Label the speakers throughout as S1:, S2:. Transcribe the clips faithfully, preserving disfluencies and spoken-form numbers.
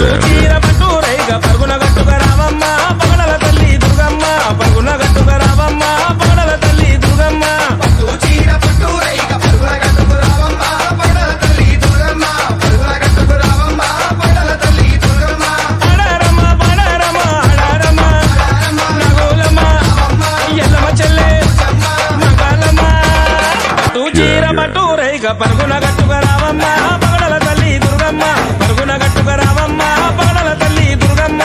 S1: చీర పట్టు రైగ పరుగున గట్టుక రావమ్మ పగడల తల్లి దుర్గమ్మ పరుగున గట్టుక రావమ్మ పగడల తల్లి దుర్గమ్మ
S2: పట్టు చీర పట్టు రైగ పరుగున గట్టుక రావమ్మ పగడల తల్లి దుర్గమ్మ పరుగున గట్టుక రావమ్మ పగడల తల్లి దుర్గమ్మ
S1: ఆడారమ్మ పాడారమ్మ ఆడారమ్మ నగోలమ్మ ఎల్లమ్మ చెల్లె మగాలమ్మ పట్టు చీర పట్టు రైగ పరుగున గట్టుక రావమ్మ పగడల తల్లి దుర్గమ్మ పరుగున గట్టుక రావమ్మ పగడల తల్లి దుర్గమ్మ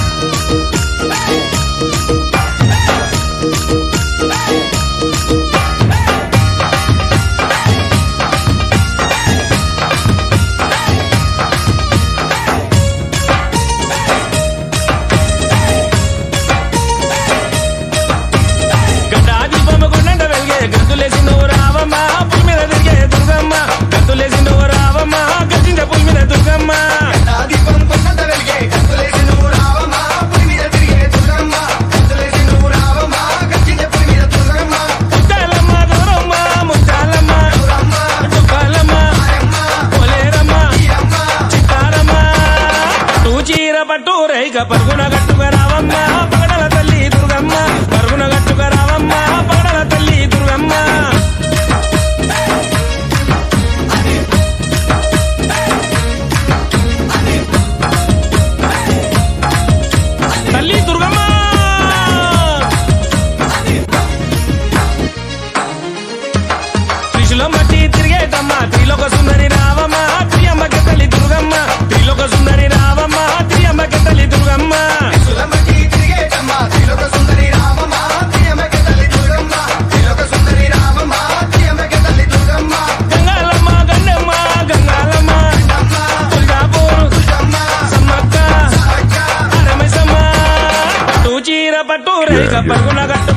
S1: గడ్డాదీపము గుండంట వెలిగే గంతులేసి నువ్వు రావమ్మ పులి మీద తిరిగే దుర్గమ్మ గంతులేసి నువ్వు రావమ్మ గర్జించ పులి మీద దుర్గమ్మ
S2: నా దీపం కొండంత వెలిగే గంతులేసి నువ్వు రావమ్మ పులి మీద తిరిగే దుర్గమ్మ గంతులేసి నువ్వు రావమ్మ గర్జించే పులి మీద దుర్గమ్మ
S1: ముత్తాలమ్మ గౌరమ్మ ముత్తాలమ్మ దుఃఖాలమ్మ పొలేరమ్మ చిత్తారమ్మ పట్టు చీర పట్టు రైగ పరుగున గట్టుక రావమ్మ పగడల తల్లి దుర్గమ్మ పరుగున గట్టుక రావమ్మ పగడల తల్లి దుర్గమ్మ తల్లి దుర్గమ్మ త్రిశూలం బట్టి తిరిగేటమ్మ త్రిలోక సుందరి రావమ్మ త్రియంబక తల్లి దుర్గమ్మ త్రిలోక సుందరి రావమ్మ త్రియంబక తల్లి దుర్గమ్మ
S2: సులమటి తిరిగేటమ్మ త్రిలోక సుందరి రామమ్మ త్రియంబక తల్లి దుర్గమ్మ త్రిలోక సుందరి రామమ్మ త్రియంబక తల్లి దుర్గమ్మ
S1: గంగాలమ్మ గండమ్మ గంగాలమ్మ దుర్గాపూర్ సమ్మక్క అరమైసమ్మ పట్టు చీర పట్టు రేగ పరుగున గట్టు